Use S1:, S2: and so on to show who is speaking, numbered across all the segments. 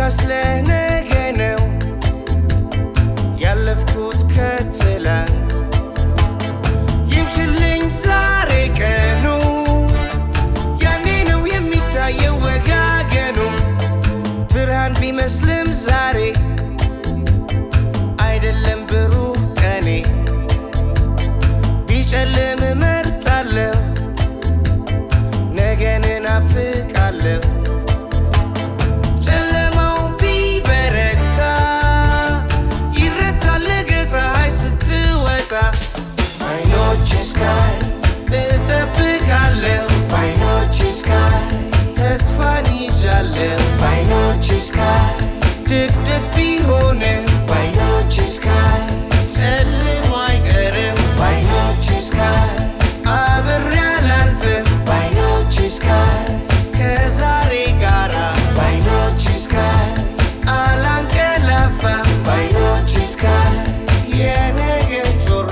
S1: ስለነገ ነው ያለፍኩት ከትላንት ይምሽልኝ ዛሬ ቀኑ ያኔ ነው የሚታየው ወጋገኑ ብርሃን ቢመስልም ዛሬ አይደለም ብሩህ ቀኔ ቢጨልም እመርጣለሁ ነገን እናፍቃለሁ Sky, እጠብቃለሁ by noche sky ተስፋን ይዣለሁ by noche sky ድቅድቅ ቢሆንም by noche sky ጨልሞ አይቀርም by noche sky አብሬ አላልፍም by noche sky ከዛሬ ጋራ by noche sky አላንቀላፋም by noche sky የነገን ጮራ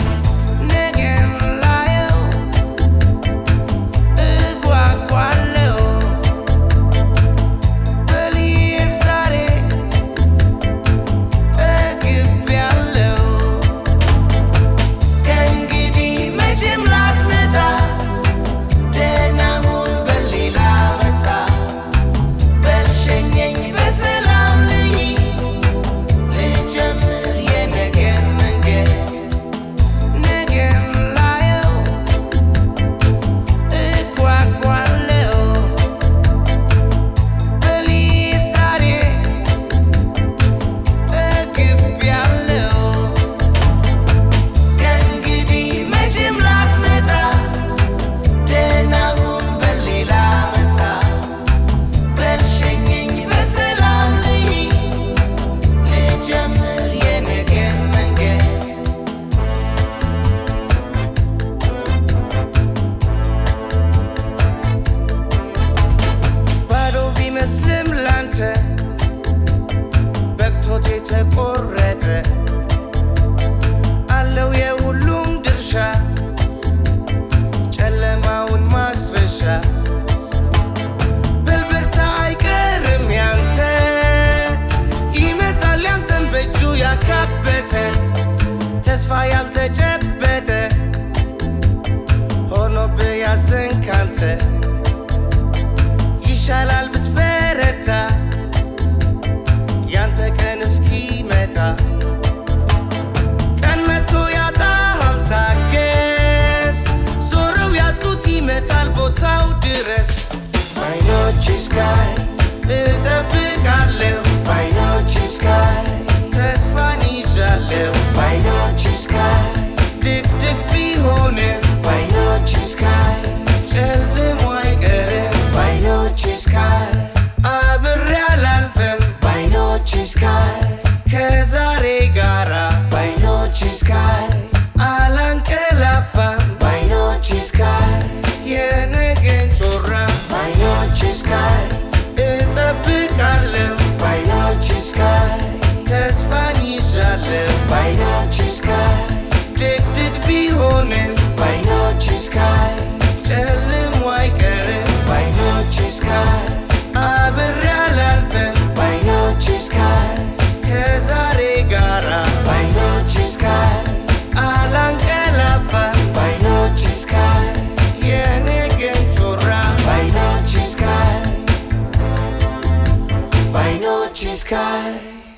S1: መስልም ላንተ በቅቶት የተቆረጠ አለው የሁሉም ድርሻ ጨለማውን ማስረሻ በልበርታ አይቀርም ያንተ ይመጣል ያንተን በእጁ ያካበተ ተስፋ ያልተጨበጠ ሆኖብህ ያዘንክ አንተ ይሻላል ብትበረታ ያንተ ቀን እስኪመጣ ቀን መጥቶ ያጣሃል ታገስ ዞረው ያጡት ይመጣል ቦታው ድረስ by noche sky እጠብቃለሁ by noche sky ተስፋን ይዣለሁ by noche sky ድቅድቅ ቢሆንም by noche sky ጨልሞ አይቀርም by noche sky አብሬ አላልፍም by noche sky ከዛሬ ጋራ by noche sky አላንቀላፋም by noche sky የነገን ጮራ by noche sky እጠብቃለሁ by noche sky ተስፋን ይዣለሁ by noche sky ድቅድቅ ቢሆንም by noche sky ጨልሞ አይቀርም by noche sky አብሬ አላልፍም by noche sky ከዛሬ ጋራ by noche sky አላንቀላፋም by noche sky የነገን ጮራ by noche sky by noche sky